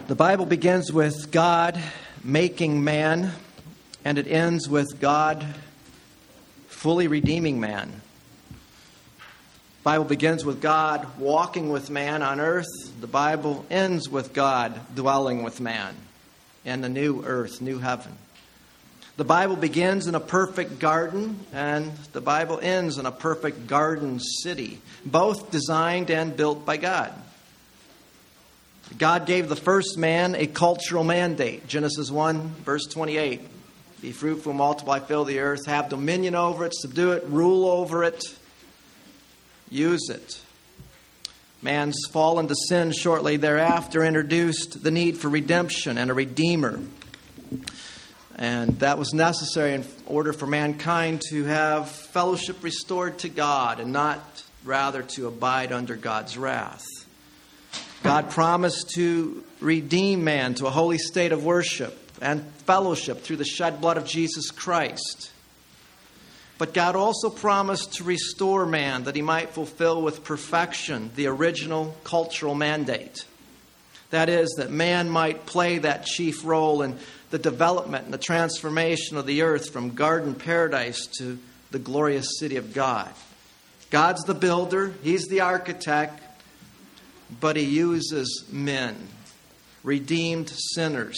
The Bible begins with God making man, and it ends with God fully redeeming man. The Bible begins with God walking with man on earth. The Bible ends with God dwelling with man in the new earth, new heaven. The Bible begins in a perfect garden, and the Bible ends in a perfect garden city, both designed and built by God. God gave the first man a cultural mandate. Genesis 1, verse 28. Be fruitful, multiply, fill the earth, have dominion over it, subdue it, rule over it, use it. Man's fall into sin shortly thereafter introduced the need for redemption and a redeemer. And that was necessary in order for mankind to have fellowship restored to God and not rather to abide under God's wrath. God promised to redeem man to a holy state of worship and fellowship through the shed blood of Jesus Christ. But God also promised to restore man that he might fulfill with perfection the original cultural mandate. That is, that man might play that chief role in the development and the transformation of the earth from garden paradise to the glorious city of God. God's the builder, he's the architect, but he uses men, redeemed sinners,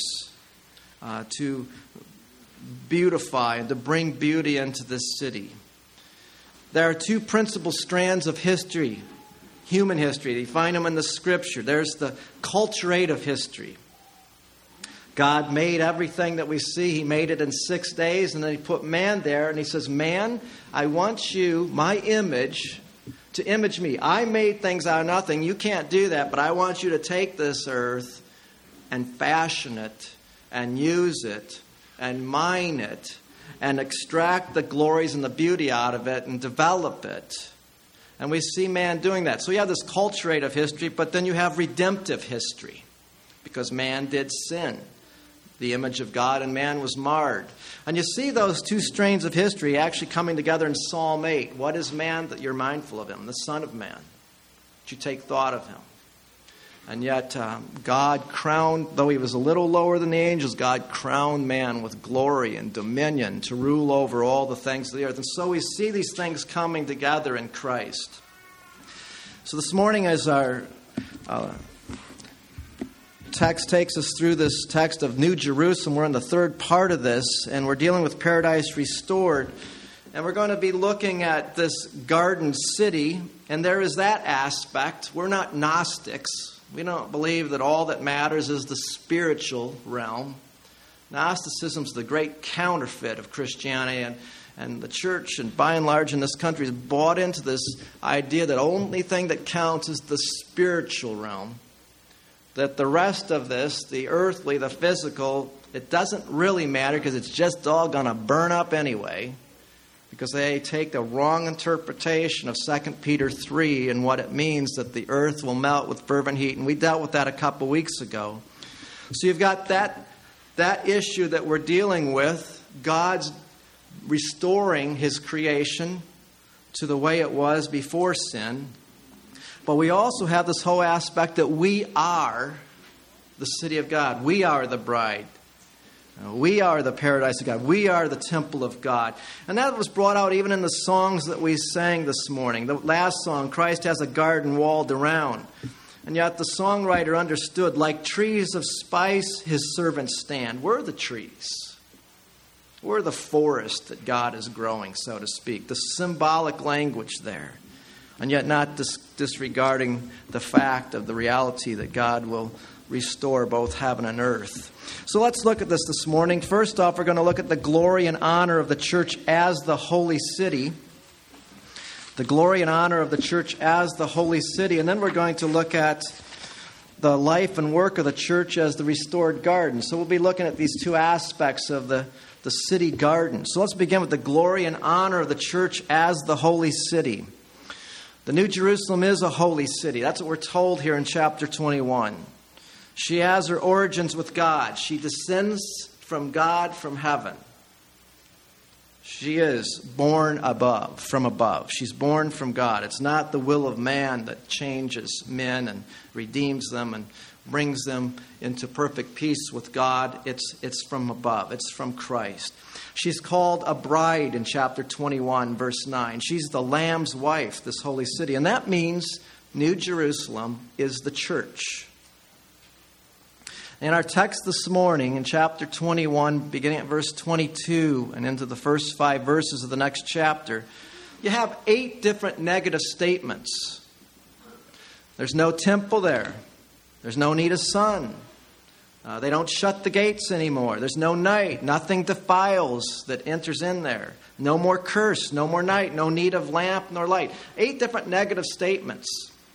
to beautify and to bring beauty into this city. There are two principal strands of history, human history. You find them in the Scripture. There's the culturative history. God made everything that we see. He made it in 6 days, and then he put man there, and he says, man, I want you, my image, to image me. I made things out of nothing. You can't do that, but I want you to take this earth and fashion it and use it and mine it and extract the glories and the beauty out of it and develop it. And we see man doing that. So you have this culturative history, but then you have redemptive history because man did sin. The image of God and man was marred. And you see those two strains of history actually coming together in Psalm 8. What is man that you're mindful of him? The Son of Man. That you take thought of him. And yet God crowned, though he was a little lower than the angels, God crowned man with glory and dominion to rule over all the things of the earth. And so we see these things coming together in Christ. So this morning as our text takes us through this text of New Jerusalem. We're in the third part of this, and we're dealing with Paradise Restored. And we're going to be looking at this garden city, and there is that aspect. We're not Gnostics. We don't believe that all that matters is the spiritual realm. Gnosticism is the great counterfeit of Christianity, and the church, and by and large in this country, has bought into this idea that the only thing that counts is the spiritual realm. That the rest of this, the earthly, the physical, it doesn't really matter because it's just all going to burn up anyway. Because they take the wrong interpretation of 2 Peter 3 and what it means that the earth will melt with fervent heat. And we dealt with that a couple weeks ago. So you've got that issue that we're dealing with, God's restoring his creation to the way it was before sin. But we also have this whole aspect that we are the city of God. We are the bride. We are the paradise of God. We are the temple of God. And that was brought out even in the songs that we sang this morning. The last song, Christ has a garden walled around. And yet the songwriter understood, like trees of spice, his servants stand. We're the trees. We're the forest that God is growing, so to speak. The symbolic language there. And yet not disregarding the fact of the reality that God will restore both heaven and earth. So let's look at this morning. First off, we're going to look at the glory and honor of the church as the holy city. The glory and honor of the church as the holy city. And then we're going to look at the life and work of the church as the restored garden. So we'll be looking at these two aspects of the city garden. So let's begin with the glory and honor of the church as the holy city. The New Jerusalem is a holy city. That's what we're told here in chapter 21. She has her origins with God. She descends from God from heaven. She is born from above. She's born from God. It's not the will of man that changes men and redeems them and brings them into perfect peace with God. It's from above. It's from Christ. She's called a bride in chapter 21, verse 9. She's the Lamb's wife, this holy city. And that means New Jerusalem is the church. In our text this morning, in chapter 21, beginning at verse 22 and into the first 5 verses of the next chapter, you have 8 different negative statements. There's no temple there. There's no need of sun. They don't shut the gates anymore. There's no night. Nothing defiles that enters in there. No more curse, no more night, no need of lamp nor light. 8 different negative statements.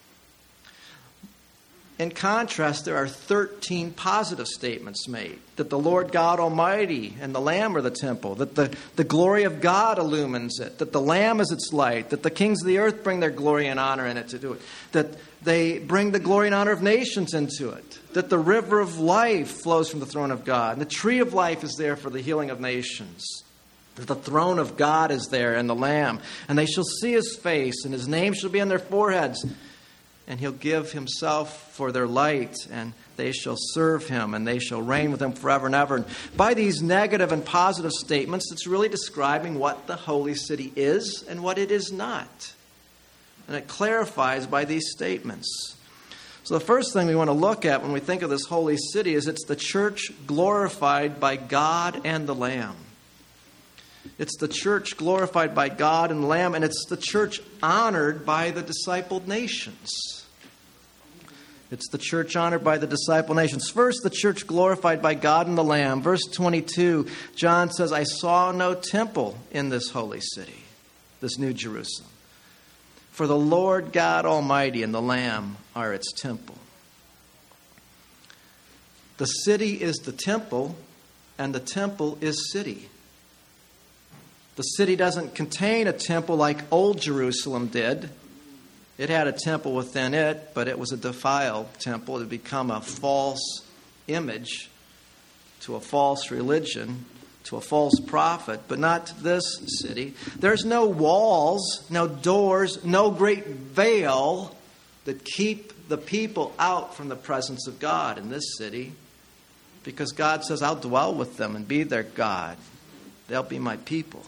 In contrast, there are 13 positive statements made. That the Lord God Almighty and the Lamb are the temple. That the glory of God illumines it. That the Lamb is its light. That the kings of the earth bring their glory and honor in it to do it. That they bring the glory and honor of nations into it. That the river of life flows from the throne of God. And the tree of life is there for the healing of nations. That the throne of God is there and the Lamb. And they shall see his face, and his name shall be on their foreheads. And he'll give himself for their light, and they shall serve him, and they shall reign with him forever and ever. And by these negative and positive statements, it's really describing what the holy city is and what it is not. And it clarifies by these statements. So the first thing we want to look at when we think of this holy city is it's the church glorified by God and the Lamb. It's the church glorified by God and the Lamb, and it's the church honored by the discipled nations. It's the church honored by the discipled nations. First, the church glorified by God and the Lamb. Verse 22, John says, I saw no temple in this holy city, this New Jerusalem. For the Lord God Almighty and the Lamb are its temple. The city is the temple, and the temple is city. The city doesn't contain a temple like Old Jerusalem did. It had a temple within it, but it was a defiled temple. It had become a false image to a false religion, to a false prophet, but not this city. There's no walls, no doors, no great veil that keep the people out from the presence of God in this city, because God says, I'll dwell with them and be their God. They'll be my people.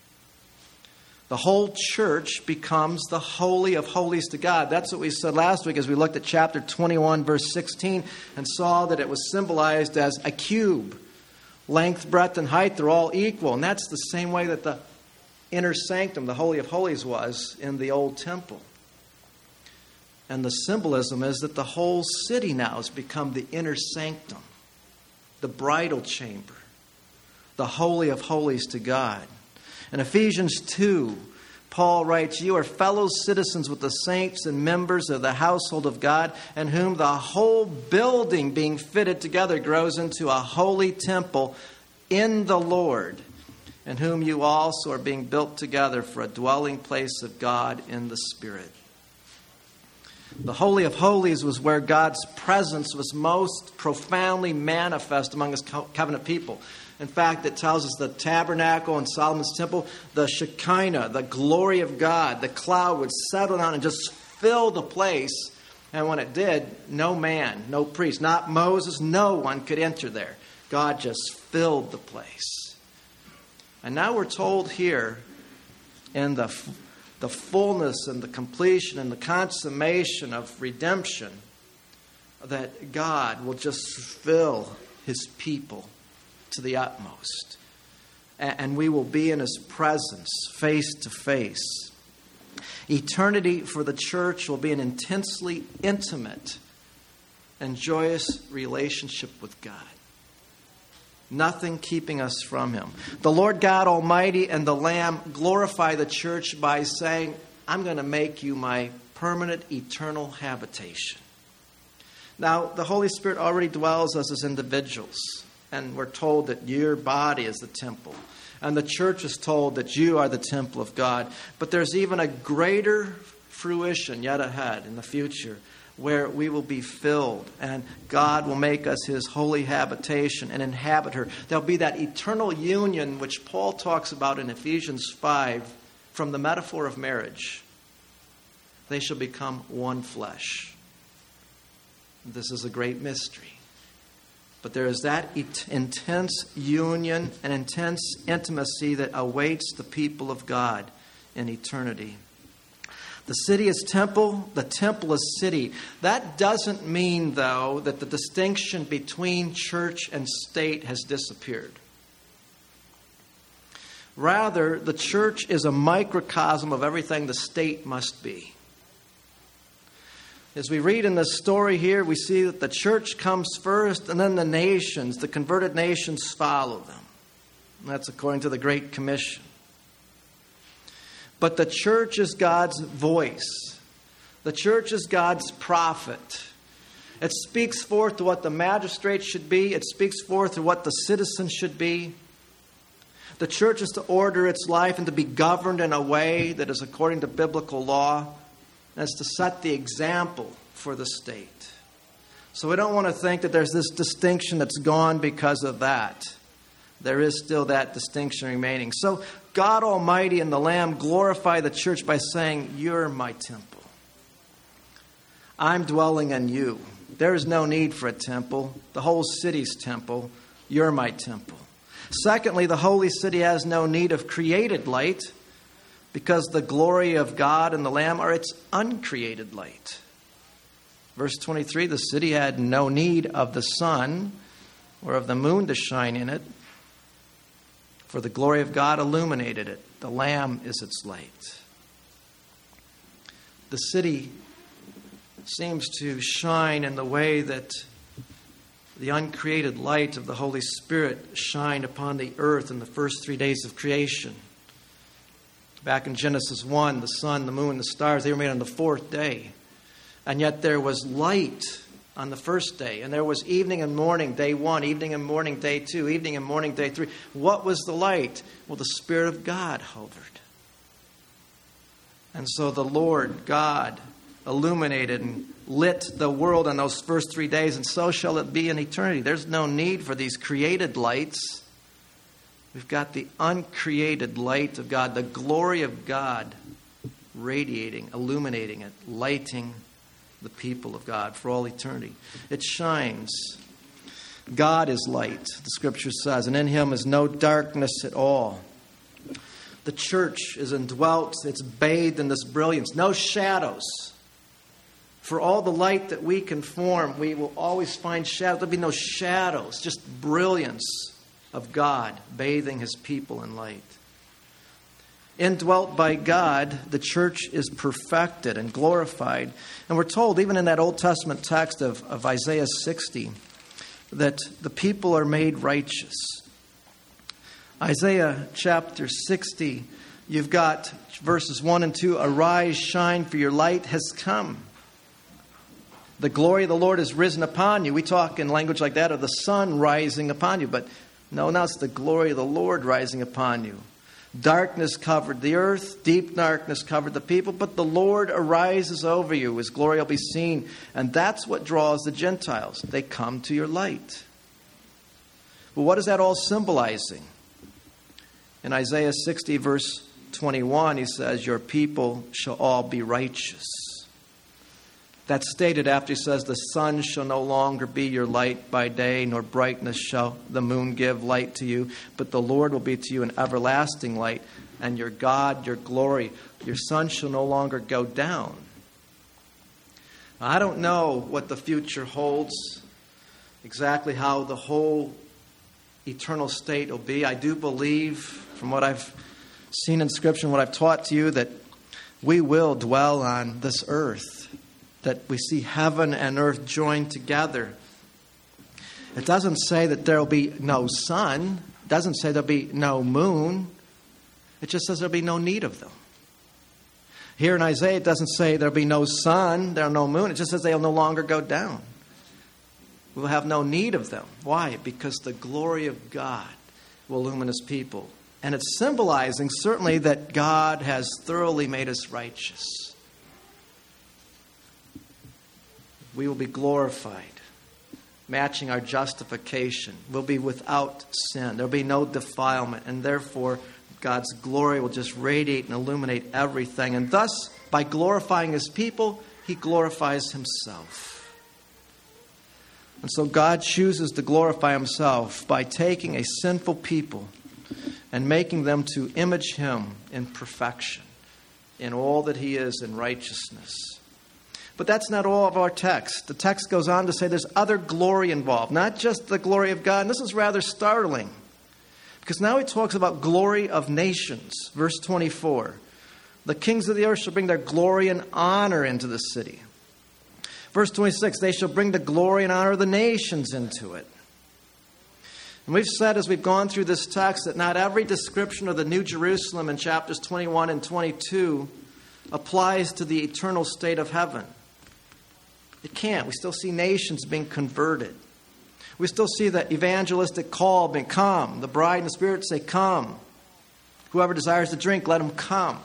The whole church becomes the holy of holies to God. That's what we said last week as we looked at chapter 21, verse 16, and saw that it was symbolized as a cube. Length, breadth, and height, they're all equal. And that's the same way that the inner sanctum, the Holy of Holies, was in the old temple. And the symbolism is that the whole city now has become the inner sanctum, the bridal chamber, the Holy of Holies to God. In Ephesians 2, Paul writes, you are fellow citizens with the saints and members of the household of God, in whom the whole building being fitted together grows into a holy temple in the Lord, in whom you also are being built together for a dwelling place of God in the Spirit. The Holy of Holies was where God's presence was most profoundly manifest among his covenant people. In fact, it tells us the tabernacle and Solomon's temple, the Shekinah, the glory of God, the cloud would settle down and just fill the place. And when it did, no man, no priest, not Moses, no one could enter there. God just filled the place. And now we're told here in the fullness and the completion and the consummation of redemption that God will just fill his people to the utmost. And we will be in his presence face to face. Eternity for the church will be an intensely intimate and joyous relationship with God. Nothing keeping us from him. The Lord God Almighty and the Lamb glorify the church by saying, I'm going to make you my permanent, eternal habitation. Now, the Holy Spirit already dwells us as individuals. And we're told that your body is the temple. And the church is told that you are the temple of God. But there's even a greater fruition yet ahead in the future, where we will be filled and God will make us his holy habitation and inhabit her. There'll be that eternal union which Paul talks about in Ephesians 5 from the metaphor of marriage. They shall become one flesh. This is a great mystery. But there is that intense union and intense intimacy that awaits the people of God in eternity. The city is temple, the temple is city. That doesn't mean, though, that the distinction between church and state has disappeared. Rather, the church is a microcosm of everything the state must be. As we read in this story here, we see that the church comes first, and then the nations, the converted nations, follow them. And that's according to the Great Commission. But the church is God's voice. The church is God's prophet. It speaks forth to what the magistrate should be. It speaks forth to what the citizen should be. The church is to order its life and to be governed in a way that is according to biblical law. And it's to set the example for the state. So we don't want to think that there's this distinction that's gone because of that. There is still that distinction remaining. So God Almighty and the Lamb glorify the church by saying, "You're my temple. I'm dwelling in you. There is no need for a temple. The whole city's temple. You're my temple." Secondly, the holy city has no need of created light, because the glory of God and the Lamb are its uncreated light. Verse 23, the city had no need of the sun or of the moon to shine in it, for the glory of God illuminated it. The Lamb is its light. The city seems to shine in the way that the uncreated light of the Holy Spirit shined upon the earth in the first 3 days of creation. Back in Genesis 1, the sun, the moon, the stars, they were made on the fourth day. And yet there was light on the first day. And there was evening and morning, day 1, evening and morning, day 2, evening and morning, day 3. What was the light? Well, the Spirit of God hovered. And so the Lord God illuminated and lit the world on those first 3 days, and so shall it be in eternity. There's no need for these created lights. We've got the uncreated light of God, the glory of God radiating, illuminating it, lighting the people of God for all eternity. It shines. God is light, the Scripture says, and in Him is no darkness at all. The church is indwelt, it's bathed in this brilliance, no shadows. For all the light that we can form, we will always find shadows. There'll be no shadows, just brilliance of God bathing His people in light. Indwelt by God, the church is perfected and glorified. And we're told, even in that Old Testament text of Isaiah 60, that the people are made righteous. Isaiah chapter 60, you've got verses 1 and 2, "Arise, shine, for your light has come. The glory of the Lord is risen upon you." We talk in language like that of the sun rising upon you, but no, now it's the glory of the Lord rising upon you. Darkness covered the earth, deep darkness covered the people, but the Lord arises over you. His glory will be seen. And that's what draws the Gentiles. They come to your light. But what is that all symbolizing? In Isaiah 60, verse 21, he says, "Your people shall all be righteous." That's stated after he says, "The sun shall no longer be your light by day, nor brightness shall the moon give light to you. But the Lord will be to you an everlasting light, and your God, your glory. Your sun shall no longer go down." I don't know what the future holds, exactly how the whole eternal state will be. I do believe, from what I've seen in Scripture and what I've taught to you, that we will dwell on this earth. That we see heaven and earth joined together. It doesn't say that there will be no sun. It doesn't say there will be no moon. It just says there will be no need of them. Here in Isaiah, it doesn't say there will be no sun, there will no moon. It just says they will no longer go down. We will have no need of them. Why? Because the glory of God will illumine His people. And it's symbolizing certainly that God has thoroughly made us righteous. We will be glorified, matching our justification. We'll be without sin. There'll be no defilement. And therefore, God's glory will just radiate and illuminate everything. And thus, by glorifying His people, He glorifies Himself. And so God chooses to glorify himself by taking a sinful people and making them to image him in perfection, in all that he is in righteousness. But that's not all of our text. The text goes on to say there's other glory involved, not just the glory of God. And this is rather startling, because now he talks about glory of nations. Verse 24, the kings of the earth shall bring their glory and honor into the city. Verse 26, they shall bring the glory and honor of the nations into it. And we've said as we've gone through this text that not every description of the New Jerusalem in chapters 21 and 22 applies to the eternal state of heaven. It can't. We still see nations being converted. We still see the evangelistic call being, come. The bride and the Spirit say, come. Whoever desires to drink, let him come.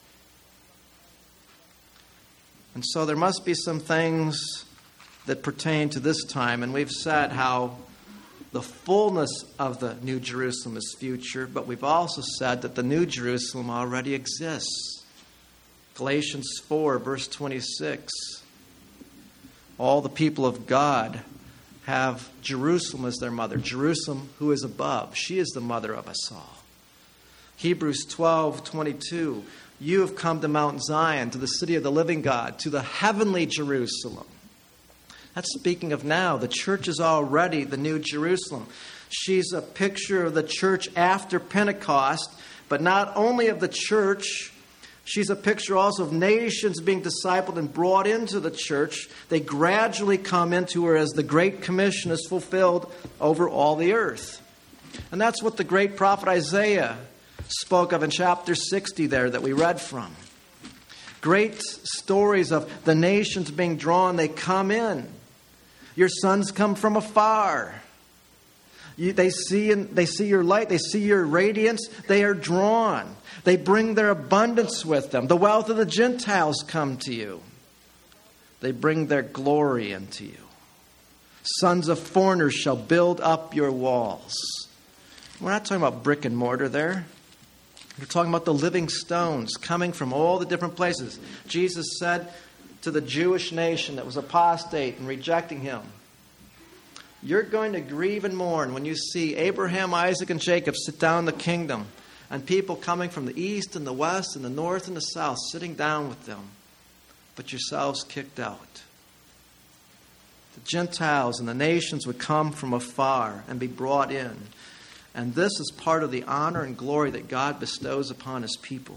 And so there must be some things that pertain to this time. And we've said how the fullness of the New Jerusalem is future, but we've also said that the New Jerusalem already exists. Galatians 4, verse 26. All the people of God have Jerusalem as their mother. Jerusalem, who is above. She is the mother of us all. Hebrews 12, 22. You have come to Mount Zion, to the city of the living God, to the heavenly Jerusalem. That's speaking of now. The church is already the New Jerusalem. She's a picture of the church after Pentecost, but not only of the church, she's a picture also of nations being discipled and brought into the church. They gradually come into her as the Great Commission is fulfilled over all the earth. And that's what the great prophet Isaiah spoke of in chapter 60 there that we read from. Great stories of the nations being drawn. They come in. Your sons come from afar. They see your light. They see your radiance. They are drawn. They bring their abundance with them. The wealth of the Gentiles come to you. They bring their glory into you. Sons of foreigners shall build up your walls. We're not talking about brick and mortar there. We're talking about the living stones coming from all the different places. Jesus said to the Jewish nation that was apostate and rejecting him, you're going to grieve and mourn when you see Abraham, Isaac, and Jacob sit down in the kingdom, and people coming from the east and the west and the north and the south sitting down with them, but yourselves kicked out. The Gentiles and the nations would come from afar and be brought in. And this is part of the honor and glory that God bestows upon his people.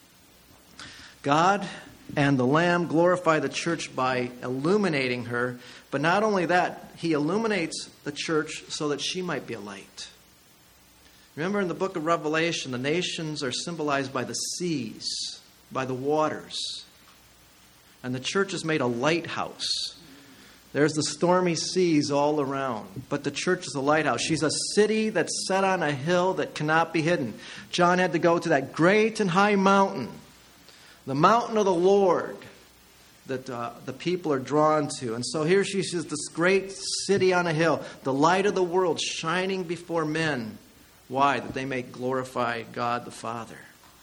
God and the Lamb glorify the church by illuminating her. But not only that, he illuminates the church so that she might be a light. Remember in the book of Revelation, the nations are symbolized by the seas, by the waters. And the church is made a lighthouse. There's the stormy seas all around, but the church is a lighthouse. She's a city that's set on a hill that cannot be hidden. John had to go to that great and high mountain, the mountain of the Lord, that the people are drawn to. And so here she is, this great city on a hill, the light of the world shining before men. Why? That they may glorify God the Father.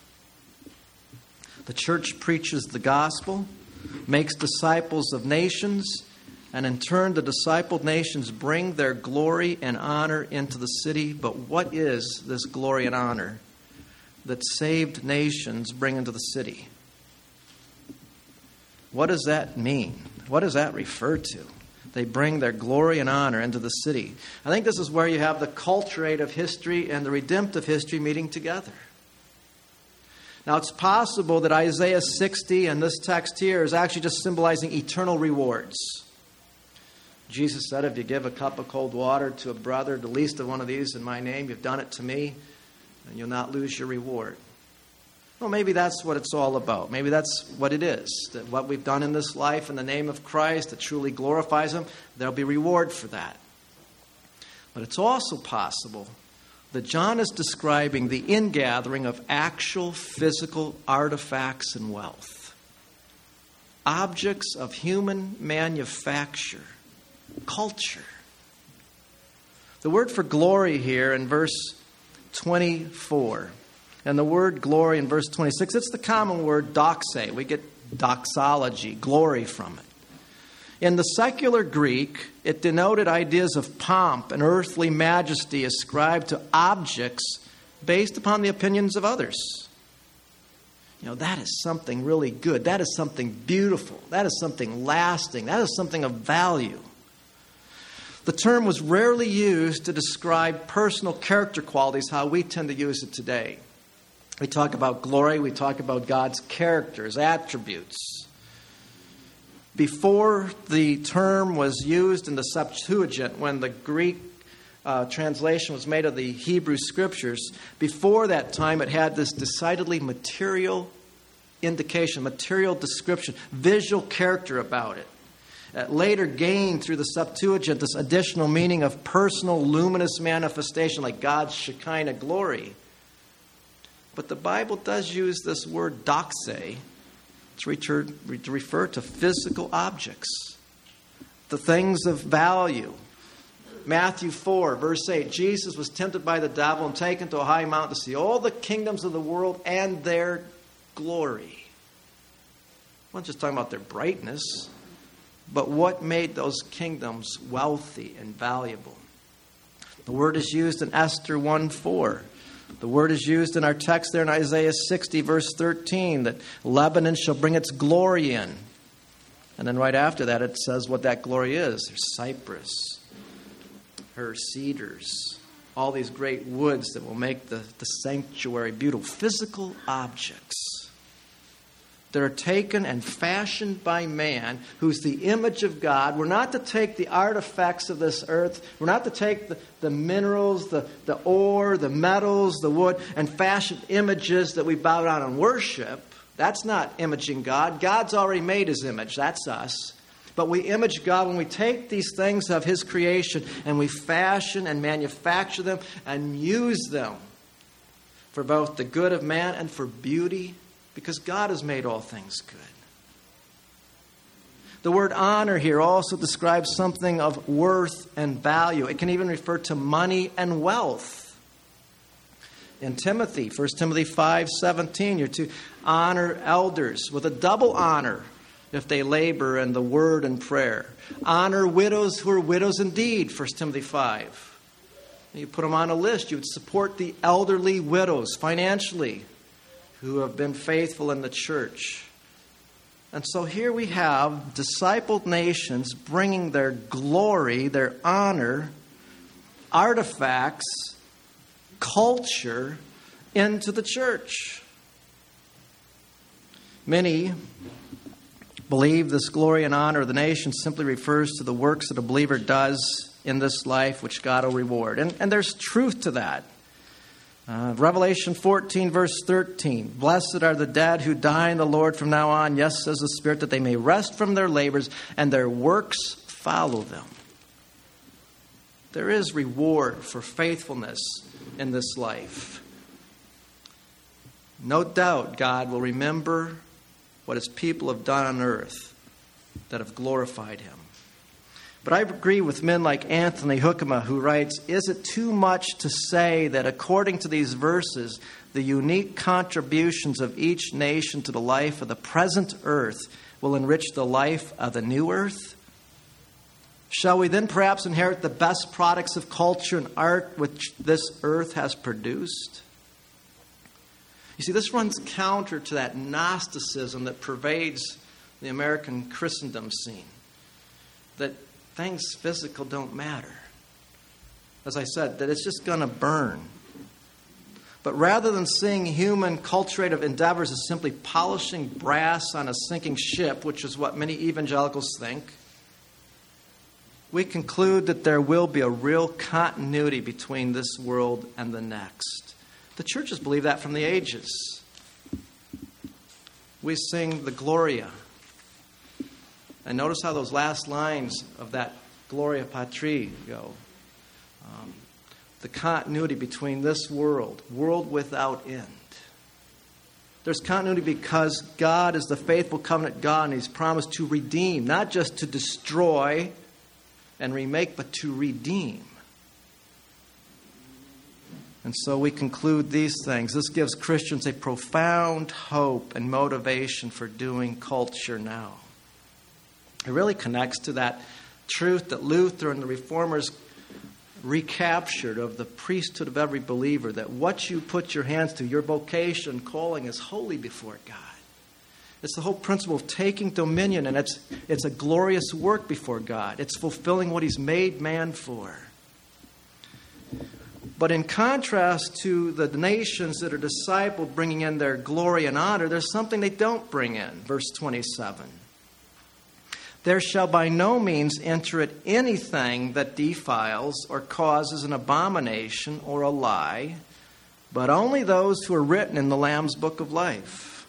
The church preaches the gospel, makes disciples of nations, and in turn, the discipled nations bring their glory and honor into the city. But what is this glory and honor that saved nations bring into the city? What does that mean? What does that refer to? They bring their glory and honor into the city. I think this is where you have the culturative history and the redemptive history meeting together. Now, it's possible that Isaiah 60 and this text here is actually just symbolizing eternal rewards. Jesus said, if you give a cup of cold water to a brother, the least of one of these in my name, you've done it to me, and you'll not lose your reward. Well, maybe that's what it's all about. Maybe that's what it is. That what we've done in this life in the name of Christ that truly glorifies him, there'll be reward for that. But it's also possible that John is describing the ingathering of actual physical artifacts and wealth. Objects of human manufacture. Culture. The word for glory here in verse 24 and the word glory in verse 26, it's the common word doxa. We get doxology, glory from it. In the secular Greek, it denoted ideas of pomp and earthly majesty ascribed to objects based upon the opinions of others. That is something really good. That is something beautiful. That is something lasting. That is something of value. The term was rarely used to describe personal character qualities, how we tend to use it today. We talk about glory. We talk about God's characters, attributes. Before the term was used in the Septuagint, when the Greek translation was made of the Hebrew Scriptures, before that time it had this decidedly material indication, material description, visual character about it. It later gained through the Septuagint this additional meaning of personal luminous manifestation like God's Shekinah glory. But the Bible does use this word doxa to refer to physical objects, the things of value. Matthew 4, verse 8, Jesus was tempted by the devil and taken to a high mountain to see all the kingdoms of the world and their glory. I'm not just talking about their brightness, but what made those kingdoms wealthy and valuable. The word is used in Esther 1:4. The word is used in our text there in Isaiah 60, verse 13, that Lebanon shall bring its glory in. And then right after that it says what that glory is. There's cypress, her cedars, all these great woods that will make the sanctuary beautiful. Physical objects that are taken and fashioned by man, who's the image of God. We're not to take the artifacts of this earth. We're not to take the minerals, the ore, the metals, the wood, and fashion images that we bow down and worship. That's not imaging God. God's already made His image. That's us. But we image God when we take these things of His creation and we fashion and manufacture them and use them for both the good of man and for beauty, because God has made all things good. The word honor here also describes something of worth and value. It can even refer to money and wealth. In Timothy, 1 Timothy 5:17, you're to honor elders with a double honor if they labor in the word and prayer. Honor widows who are widows indeed, 1 Timothy 5. You put them on a list. You would support the elderly widows financially who have been faithful in the church. And so here we have discipled nations bringing their glory, their honor, artifacts, culture into the church. Many believe this glory and honor of the nation simply refers to the works that a believer does in this life, which God will reward. And there's truth to that. Revelation 14, verse 13. Blessed are the dead who die in the Lord from now on. Yes, says the Spirit, that they may rest from their labors and their works follow them. There is reward for faithfulness in this life. No doubt God will remember what His people have done on earth that have glorified Him. But I agree with men like Anthony Hoekema, who writes, is it too much to say that according to these verses, the unique contributions of each nation to the life of the present earth will enrich the life of the new earth? Shall we then perhaps inherit the best products of culture and art which this earth has produced? You see, this runs counter to that Gnosticism that pervades the American Christendom scene, that things physical don't matter. As I said, that it's just going to burn. But rather than seeing human culturative endeavors as simply polishing brass on a sinking ship, which is what many evangelicals think, we conclude that there will be a real continuity between this world and the next. The churches believe that from the ages. We sing the Gloria. And notice how those last lines of that Gloria Patri go. The continuity between this world without end. There's continuity because God is the faithful covenant God, and He's promised to redeem, not just to destroy and remake, but to redeem. And so we conclude these things. This gives Christians a profound hope and motivation for doing culture now. It really connects to that truth that Luther and the Reformers recaptured of the priesthood of every believer, that what you put your hands to, your vocation, calling, is holy before God. It's the whole principle of taking dominion, and it's a glorious work before God. It's fulfilling what He's made man for. But in contrast to the nations that are discipled bringing in their glory and honor, there's something they don't bring in. Verse 27. There shall by no means enter it anything that defiles or causes an abomination or a lie, but only those who are written in the Lamb's book of life.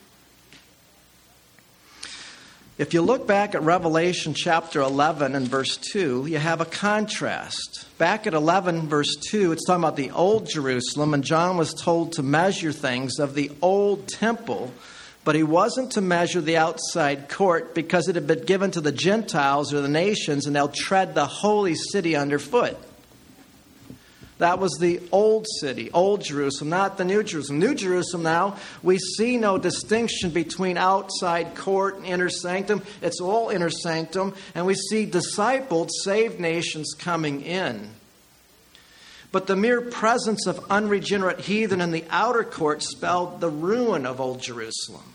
If you look back at Revelation chapter 11 and verse 2, you have a contrast. Back at 11 verse 2, it's talking about the old Jerusalem, and John was told to measure things of the old temple, but he wasn't to measure the outside court because it had been given to the Gentiles or the nations, and they'll tread the holy city underfoot. That was the old city, old Jerusalem, not the New Jerusalem. New Jerusalem now, we see no distinction between outside court and inner sanctum. It's all inner sanctum, and we see discipled, saved nations coming in. But the mere presence of unregenerate heathen in the outer court spelled the ruin of old Jerusalem.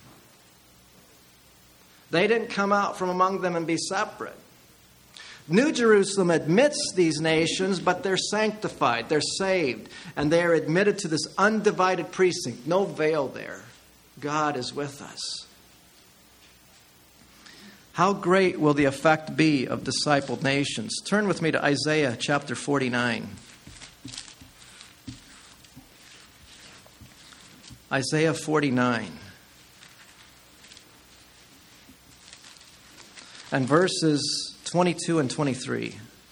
They didn't come out from among them and be separate. New Jerusalem admits these nations, but they're sanctified, they're saved, and they are admitted to this undivided precinct. No veil there. God is with us. How great will the effect be of discipled nations? Turn with me to Isaiah chapter 49. Isaiah 49. And verses 22 and 23.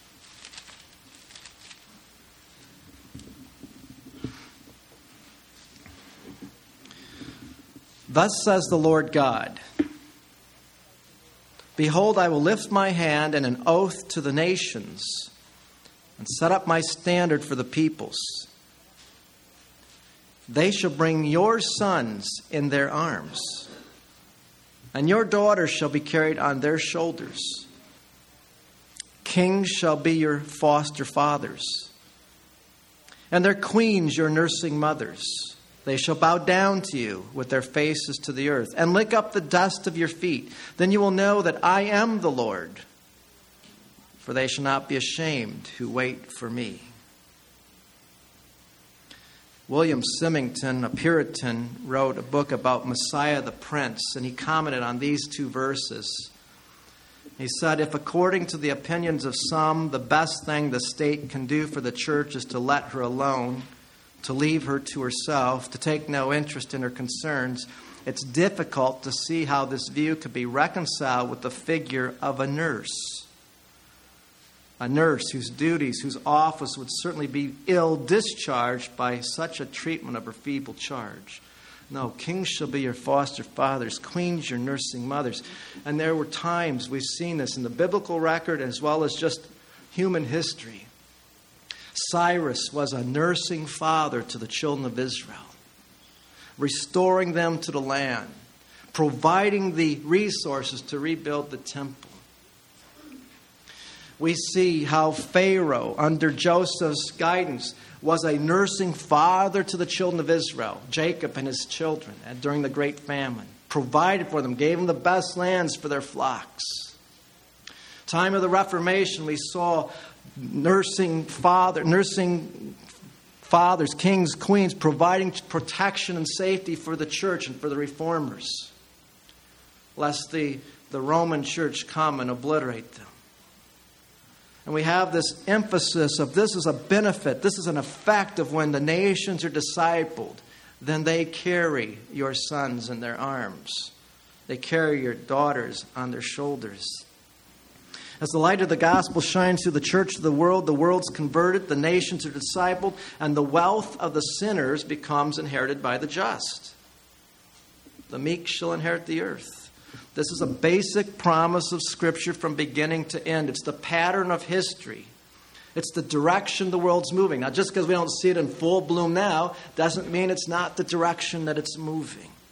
Thus says the Lord God, behold, I will lift my hand and an oath to the nations, and set up my standard for the peoples. They shall bring your sons in their arms, and your daughters shall be carried on their shoulders. Kings shall be your foster fathers, and their queens your nursing mothers. They shall bow down to you with their faces to the earth, and lick up the dust of your feet. Then you will know that I am the Lord, for they shall not be ashamed who wait for me. William Symington, a Puritan, wrote a book about Messiah the Prince, and he commented on these two verses. He said, if according to the opinions of some, the best thing the state can do for the church is to let her alone, to leave her to herself, to take no interest in her concerns, it's difficult to see how this view could be reconciled with the figure of a nurse. A nurse whose duties, whose office would certainly be ill discharged by such a treatment of her feeble charge. No, kings shall be your foster fathers, queens your nursing mothers. And there were times we've seen this in the biblical record as well as just human history. Cyrus was a nursing father to the children of Israel, restoring them to the land, providing the resources to rebuild the temple. We see how Pharaoh, under Joseph's guidance, was a nursing father to the children of Israel, Jacob and his children, and during the great famine. Provided for them, gave them the best lands for their flocks. Time of the Reformation, we saw nursing fathers, kings, queens, providing protection and safety for the church and for the reformers, lest the Roman church come and obliterate them. And we have this emphasis of this is a benefit, this is an effect of when the nations are discipled. Then they carry your sons in their arms. They carry your daughters on their shoulders. As the light of the gospel shines through the church of the world's converted, the nations are discipled, and the wealth of the sinners becomes inherited by the just. The meek shall inherit the earth. This is a basic promise of Scripture from beginning to end. It's the pattern of history. It's the direction the world's moving. Now, just because we don't see it in full bloom now doesn't mean it's not the direction that it's moving.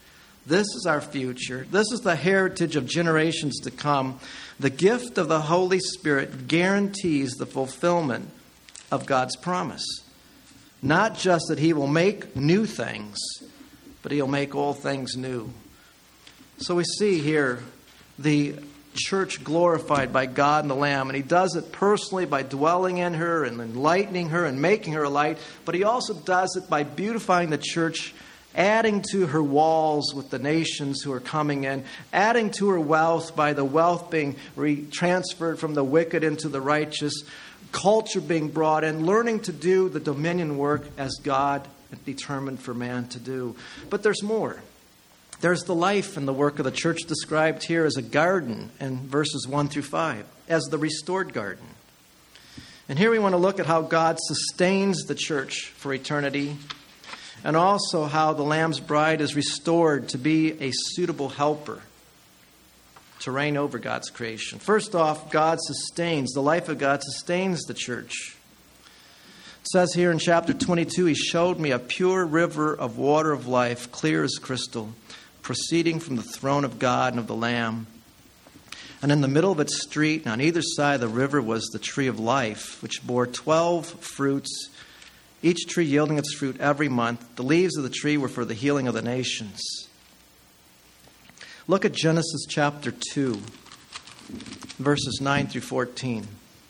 This is our future. This is the heritage of generations to come. The gift of the Holy Spirit guarantees the fulfillment of God's promise. Not just that He will make new things, but He'll make all things new. So we see here the church glorified by God and the Lamb, and He does it personally by dwelling in her and enlightening her and making her a light, but He also does it by beautifying the church, adding to her walls with the nations who are coming in, adding to her wealth by the wealth being transferred from the wicked into the righteous, culture being brought in, learning to do the dominion work as God determined for man to do. But there's more. There's the life and the work of the church described here as a garden in verses 1 through 5, as the restored garden. And here we want to look at how God sustains the church for eternity, and also how the Lamb's bride is restored to be a suitable helper to reign over God's creation. First off, the life of God sustains the church. It says here in chapter 22, He showed me a pure river of water of life, clear as crystal, proceeding from the throne of God and of the Lamb. And in the middle of its street, and on either side of the river, was the tree of life, which bore 12 fruits, each tree yielding its fruit every month. The leaves of the tree were for the healing of the nations. Look at Genesis chapter 2, verses 9 through 14.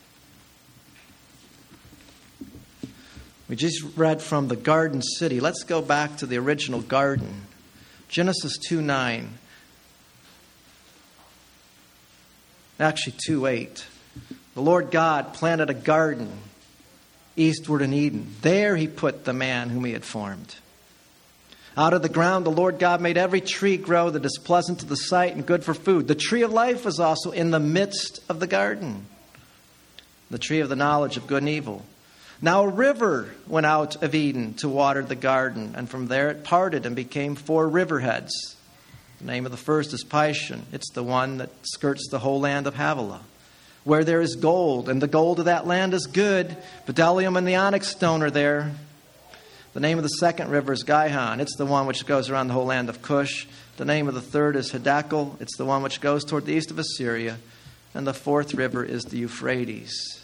We just read from the garden city. Let's go back to the original garden. Genesis 2:9. Actually 2:8. The Lord God planted a garden eastward in Eden. There He put the man whom He had formed. Out of the ground the Lord God made every tree grow that is pleasant to the sight and good for food. The tree of life was also in the midst of the garden, the tree of the knowledge of good and evil. Now a river went out of Eden to water the garden, and from there it parted and became 4 riverheads. The name of the first is Pishon. It's the one that skirts the whole land of Havilah, where there is gold, and the gold of that land is good. Bdellium and the onyx stone are there. The name of the second river is Gihon. It's the one which goes around the whole land of Cush. The name of the third is Hiddekel. It's the one which goes toward the east of Assyria. And the fourth river is the Euphrates.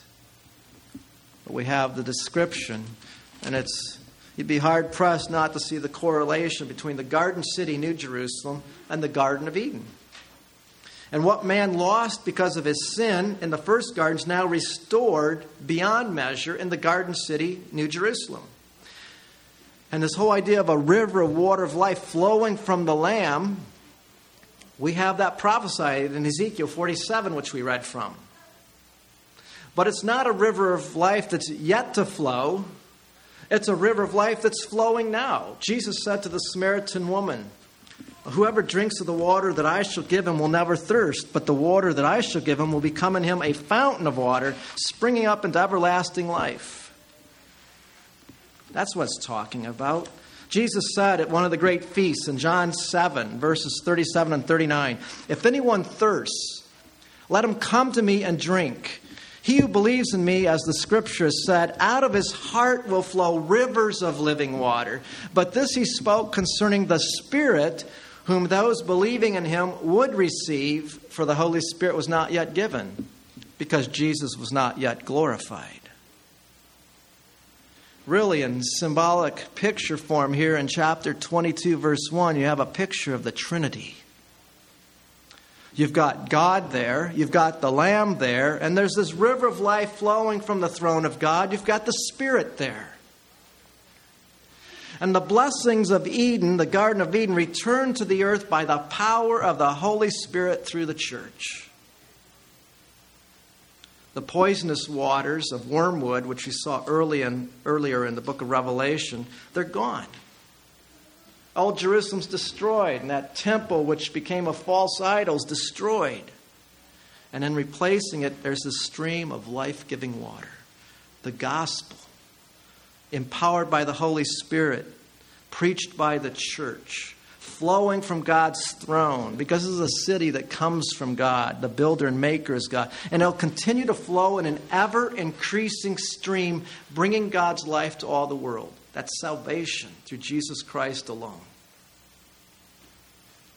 But we have the description, and you'd be hard-pressed not to see the correlation between the garden city, New Jerusalem, and the Garden of Eden. And what man lost because of his sin in the first garden is now restored beyond measure in the garden city, New Jerusalem. And this whole idea of a river of water of life flowing from the Lamb, we have that prophesied in Ezekiel 47, which we read from. But it's not a river of life that's yet to flow. It's a river of life that's flowing now. Jesus said to the Samaritan woman, "Whoever drinks of the water that I shall give him will never thirst, but the water that I shall give him will become in him a fountain of water, springing up into everlasting life." That's what it's talking about. Jesus said at one of the great feasts in John 7, verses 37 and 39, "If anyone thirsts, let him come to me and drink. He who believes in me, as the Scripture has said, out of his heart will flow rivers of living water." But this He spoke concerning the Spirit, whom those believing in Him would receive, for the Holy Spirit was not yet given, because Jesus was not yet glorified. Really, in symbolic picture form here in chapter 22, verse 1, you have a picture of the Trinity. You've got God there, you've got the Lamb there, and there's this river of life flowing from the throne of God. You've got the Spirit there. And the blessings of Eden, the Garden of Eden, return to the earth by the power of the Holy Spirit through the church. The poisonous waters of wormwood, which we saw earlier in the book of Revelation, they're gone. Old Jerusalem's destroyed, and that temple which became a false idol is destroyed. And in replacing it, there's a stream of life-giving water. The gospel, empowered by the Holy Spirit, preached by the church, flowing from God's throne, because this is a city that comes from God. The builder and maker is God. And it'll continue to flow in an ever-increasing stream, bringing God's life to all the world. That's salvation through Jesus Christ alone.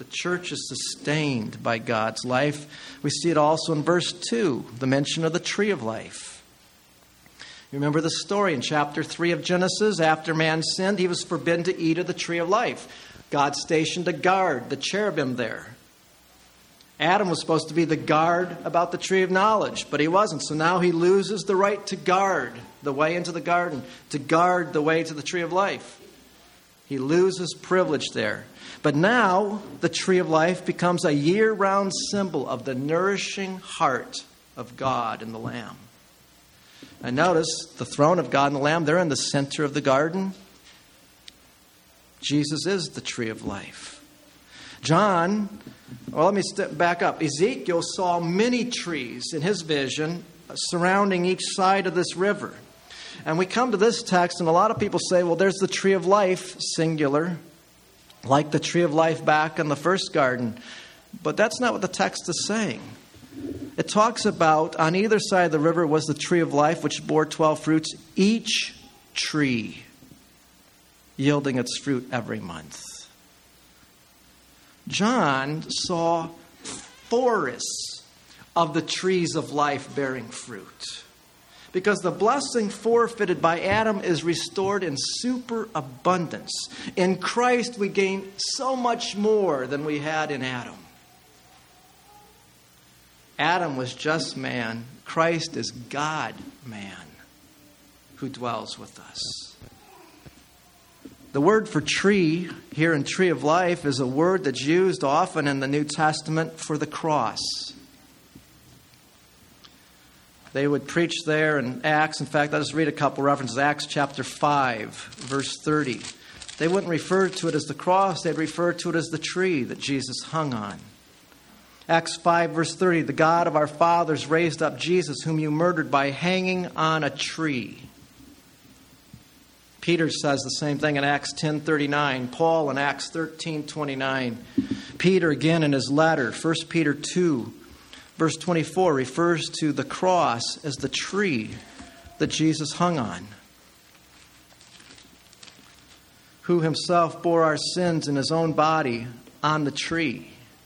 The church is sustained by God's life. We see it also in verse 2, the mention of the tree of life. You remember the story in chapter 3 of Genesis. After man sinned, he was forbidden to eat of the tree of life. God stationed a guard, the cherubim there. Adam was supposed to be the guard about the tree of knowledge, but he wasn't. So now he loses the right to guard the way into the garden, to guard the way to the tree of life. He loses privilege there. But now the tree of life becomes a year-round symbol of the nourishing heart of God and the Lamb. And notice the throne of God and the Lamb, they're in the center of the garden. Jesus is the tree of life. Let me step back up. Ezekiel saw many trees in his vision surrounding each side of this river. And we come to this text, and a lot of people say, well, there's the tree of life, singular, like the tree of life back in the first garden. But that's not what the text is saying. It talks about on either side of the river was the tree of life, which bore 12 fruits, each tree yielding its fruit every month. John saw forests of the trees of life bearing fruit. Because the blessing forfeited by Adam is restored in superabundance. In Christ we gain so much more than we had in Adam. Adam was just man. Christ is God-man who dwells with us. The word for tree here in Tree of Life is a word that's used often in the New Testament for the cross. They would preach there in Acts. In fact, I'll just read a couple references. Acts chapter 5, verse 30. They wouldn't refer to it as the cross. They'd refer to it as the tree that Jesus hung on. Acts 5, verse 30. The God of our fathers raised up Jesus, whom you murdered by hanging on a tree. Peter says the same thing in Acts 10:39. Paul in Acts 13:29. Peter again in his letter, 1 Peter 2. Verse 24 refers to the cross as the tree that Jesus hung on, who himself bore our sins in his own body on the tree.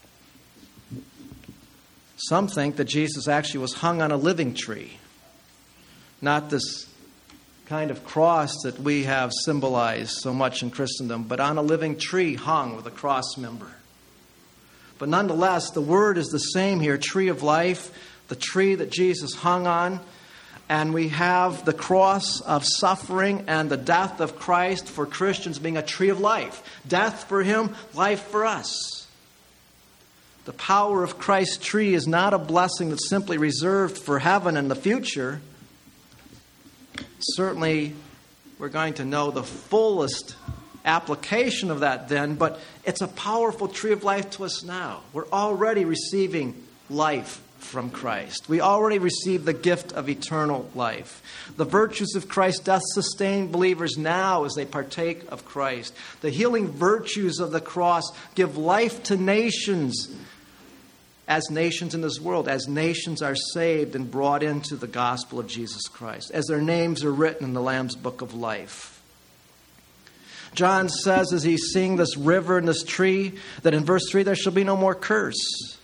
Some think that Jesus actually was hung on a living tree, not this kind of cross that we have symbolized so much in Christendom, but on a living tree hung with a cross member. But nonetheless, the word is the same here, tree of life, the tree that Jesus hung on. And we have the cross of suffering and the death of Christ for Christians being a tree of life. Death for him, life for us. The power of Christ's tree is not a blessing that's simply reserved for heaven and the future. Certainly, we're going to know the fullest application of that then, but it's a powerful tree of life to us now. We're already receiving life from Christ. We already receive the gift of eternal life. The virtues of Christ's death sustain believers now as they partake of Christ. The healing virtues of the cross give life to nations, as nations in this world, as nations are saved and brought into the gospel of Jesus Christ, as their names are written in the Lamb's book of life. John says as he's seeing this river and this tree, that in verse 3 there shall be no more curse.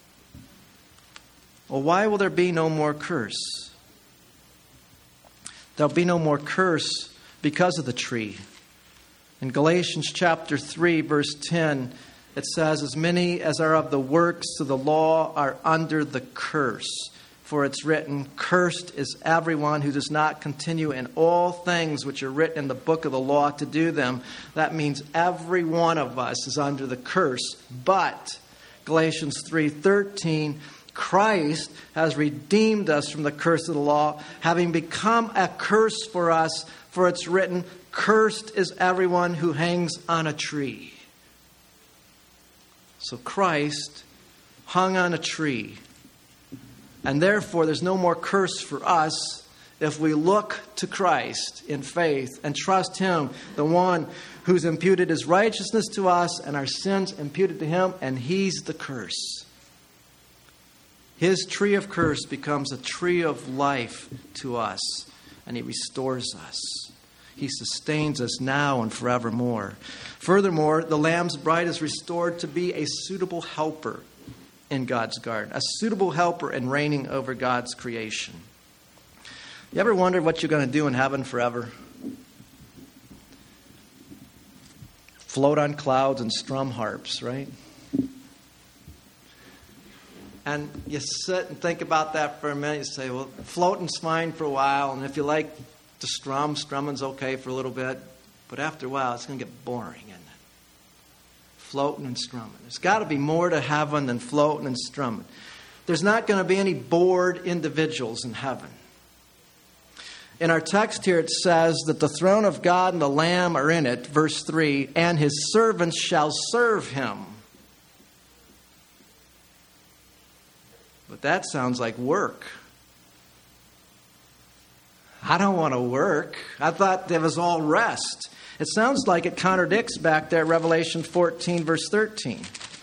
Well, why will there be no more curse? There'll be no more curse because of the tree. In Galatians chapter 3, verse 10, it says, as many as are of the works of the law are under the curse. For it's written, cursed is everyone who does not continue in all things which are written in the book of the law to do them. That means every one of us is under the curse. But, Galatians 3:13, Christ has redeemed us from the curse of the law, having become a curse for us. For it's written, cursed is everyone who hangs on a tree. So Christ hung on a tree. And therefore, there's no more curse for us if we look to Christ in faith and trust him, the one who's imputed his righteousness to us and our sins imputed to him, and he's the curse. His tree of curse becomes a tree of life to us, and he restores us. He sustains us now and forevermore. Furthermore, the Lamb's bride is restored to be a suitable helper in God's garden, a suitable helper in reigning over God's creation. You ever wondered what you're going to do in heaven forever? Float on clouds and strum harps, right? And you sit and think about that for a minute. You say, well, floating's fine for a while, and if you like to strumming's okay for a little bit. But after a while, it's going to get boring, isn't it? Floating and strumming. There's got to be more to heaven than floating and strumming. There's not going to be any bored individuals in heaven. In our text here, it says that the throne of God and the Lamb are in it, verse 3, and his servants shall serve him. But that sounds like work. I don't want to work. I thought that was all rest. It sounds like it contradicts back there Revelation 14, verse 13.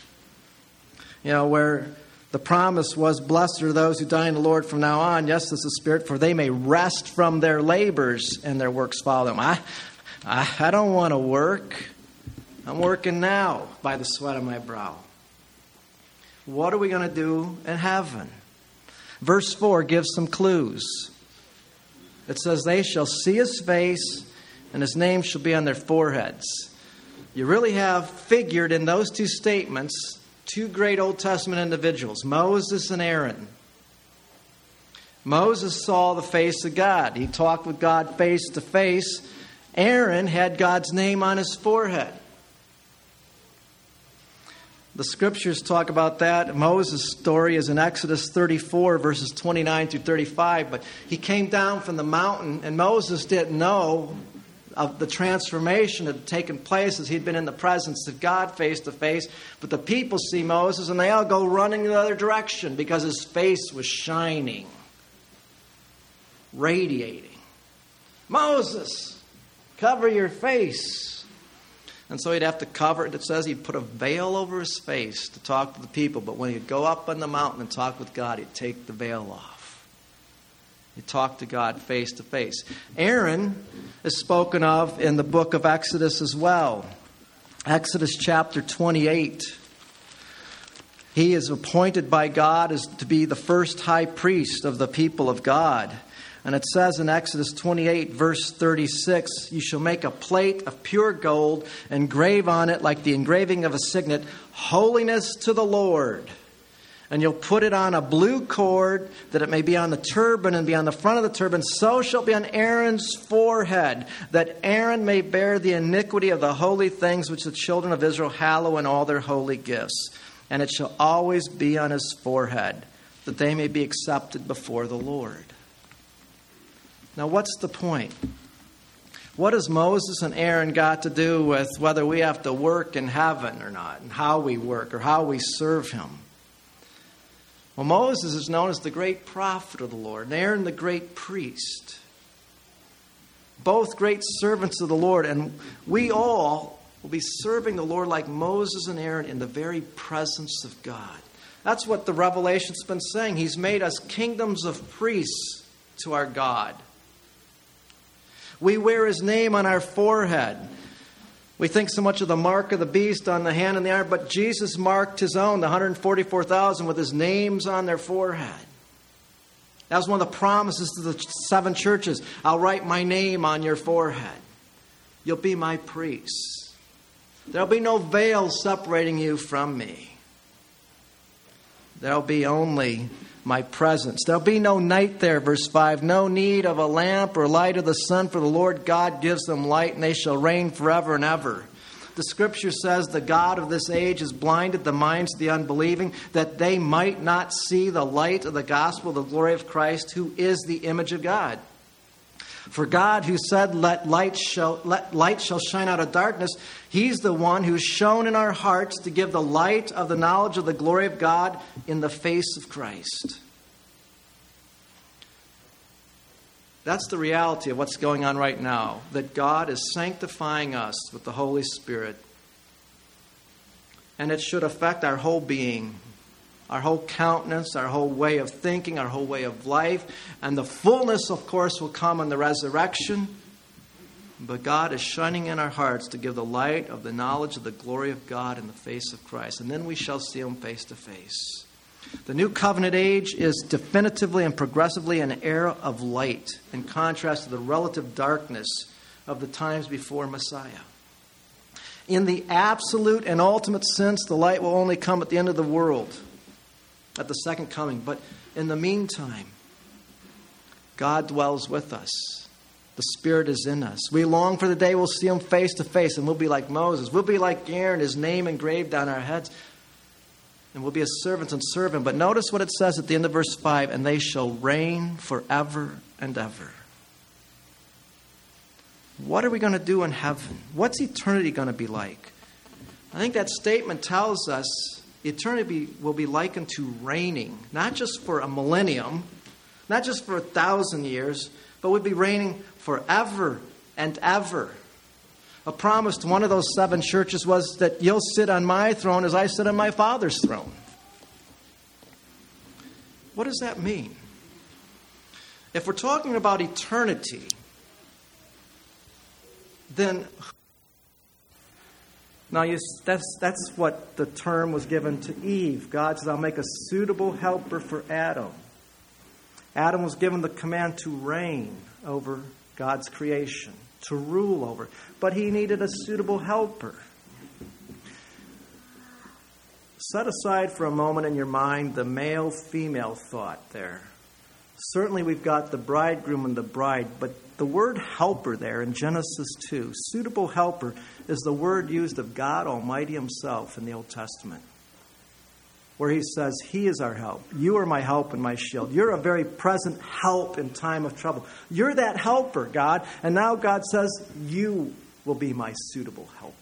Where the promise was, blessed are those who die in the Lord from now on. Yes, this is the Spirit, for they may rest from their labors and their works follow them. I don't want to work. I'm working now by the sweat of my brow. What are we going to do in heaven? Verse 4 gives some clues. It says, they shall see his face, and his name shall be on their foreheads. You really have figured in those two statements two great Old Testament individuals, Moses and Aaron. Moses saw the face of God. He talked with God face to face. Aaron had God's name on his forehead. The scriptures talk about that. Moses' story is in Exodus 34, verses 29 through 35. But he came down from the mountain, and Moses didn't know of the transformation that had taken place as he'd been in the presence of God face to face. But the people see Moses, and they all go running the other direction because his face was shining, radiating. Moses, cover your face. And so he'd have to cover it. It says he'd put a veil over his face to talk to the people. But when he'd go up on the mountain and talk with God, he'd take the veil off. He'd talk to God face to face. Aaron is spoken of in the book of Exodus as well. Exodus chapter 28. He is appointed by God as to be the first high priest of the people of God. And it says in Exodus 28, verse 36, you shall make a plate of pure gold, engrave on it like the engraving of a signet, holiness to the Lord. And you'll put it on a blue cord, that it may be on the turban and be on the front of the turban. So shall it be on Aaron's forehead, that Aaron may bear the iniquity of the holy things which the children of Israel hallow in all their holy gifts. And it shall always be on his forehead, that they may be accepted before the Lord. Now, what's the point? What has Moses and Aaron got to do with whether we have to work in heaven or not, and how we work or how we serve him? Well, Moses is known as the great prophet of the Lord, and Aaron the great priest. Both great servants of the Lord, and we all will be serving the Lord like Moses and Aaron in the very presence of God. That's what the Revelation's been saying. He's made us kingdoms of priests to our God. We wear his name on our forehead. We think so much of the mark of the beast on the hand and the arm, but Jesus marked his own, the 144,000, with his names on their forehead. That was one of the promises to the 7 churches. I'll write my name on your forehead. You'll be my priests. There'll be no veil separating you from me. There'll be only my presence. There'll be no night there, verse 5. No need of a lamp or light of the sun, for the Lord God gives them light, and they shall reign forever and ever. The scripture says the God of this age has blinded the minds of the unbelieving, that they might not see the light of the gospel, the glory of Christ, who is the image of God. For God, who said, let light shall shine out of darkness, he's the one who's shone in our hearts to give the light of the knowledge of the glory of God in the face of Christ. That's the reality of what's going on right now, that God is sanctifying us with the Holy Spirit. And it should affect our whole being, our whole countenance, our whole way of thinking, our whole way of life. And the fullness, of course, will come in the resurrection. But God is shining in our hearts to give the light of the knowledge of the glory of God in the face of Christ. And then we shall see Him face to face. The new covenant age is definitively and progressively an era of light, in contrast to the relative darkness of the times before Messiah. In the absolute and ultimate sense, the light will only come at the end of the world, at the second coming. But in the meantime, God dwells with us. The Spirit is in us. We long for the day we'll see Him face to face, and we'll be like Moses. We'll be like Aaron, his name engraved on our heads. And we'll be His servants and serve Him. But notice what it says at the end of verse 5, and they shall reign forever and ever. What are we going to do in heaven? What's eternity going to be like? I think that statement tells us eternity will be likened to reigning, not just for a millennium, not just for 1,000 years, but we'll be reigning forever and ever. A promise to one of those 7 churches was that you'll sit on my throne as I sit on my Father's throne. What does that mean? If we're talking about eternity, then now that's what the term was given to Eve. God says, I'll make a suitable helper for Adam. Adam was given the command to reign over God's creation, to rule over. But he needed a suitable helper. Set aside for a moment in your mind the male-female thought there. Certainly we've got the bridegroom and the bride, but the word helper there in Genesis 2, suitable helper, is the word used of God Almighty Himself in the Old Testament, where He says, He is our help. You are my help and my shield. You're a very present help in time of trouble. You're that helper, God. And now God says, you will be my suitable helper.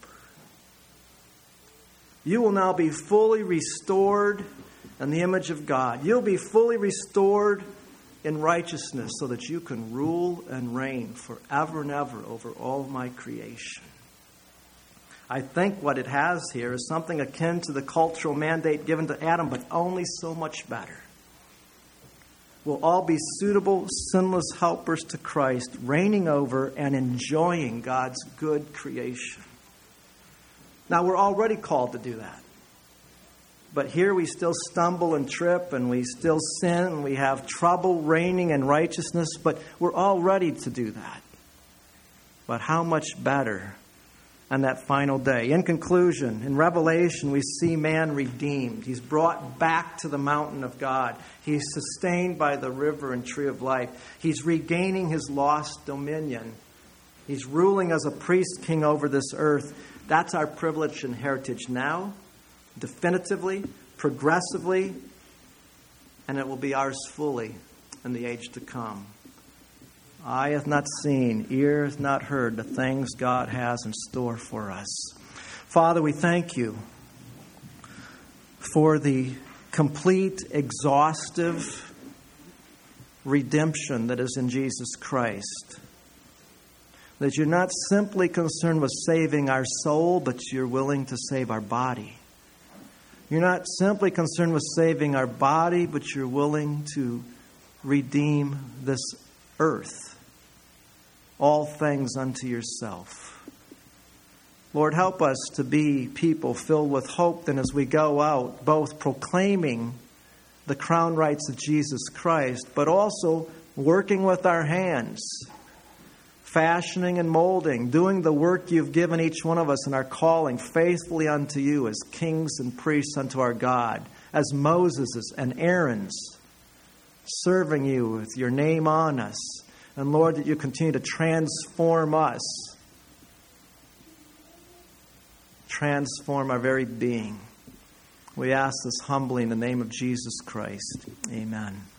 You will now be fully restored in the image of God. You'll be fully restored in righteousness so that you can rule and reign forever and ever over all my creation. I think what it has here is something akin to the cultural mandate given to Adam, but only so much better. We'll all be suitable, sinless helpers to Christ, reigning over and enjoying God's good creation. Now, we're already called to do that. But here we still stumble and trip, and we still sin, and we have trouble reigning in righteousness, but we're all ready to do that. But how much better on that final day? In conclusion, in Revelation, we see man redeemed. He's brought back to the mountain of God. He's sustained by the river and tree of life. He's regaining his lost dominion. He's ruling as a priest king over this earth. That's our privilege and heritage now, definitively, progressively, and it will be ours fully in the age to come. Eye hath not seen, ear hath not heard the things God has in store for us. Father, we thank You for the complete, exhaustive redemption that is in Jesus Christ. That You're not simply concerned with saving our soul, but You're willing to save our body. You're not simply concerned with saving our body, but You're willing to redeem this earth. All things unto Yourself. Lord, help us to be people filled with hope then as we go out, both proclaiming the crown rights of Jesus Christ, but also working with our hands, fashioning and molding, doing the work You've given each one of us in our calling faithfully unto You as kings and priests unto our God, as Moses' and Aaron's, serving You with Your name on us. And Lord, that You continue to transform us, transform our very being. We ask this humbly in the name of Jesus Christ. Amen.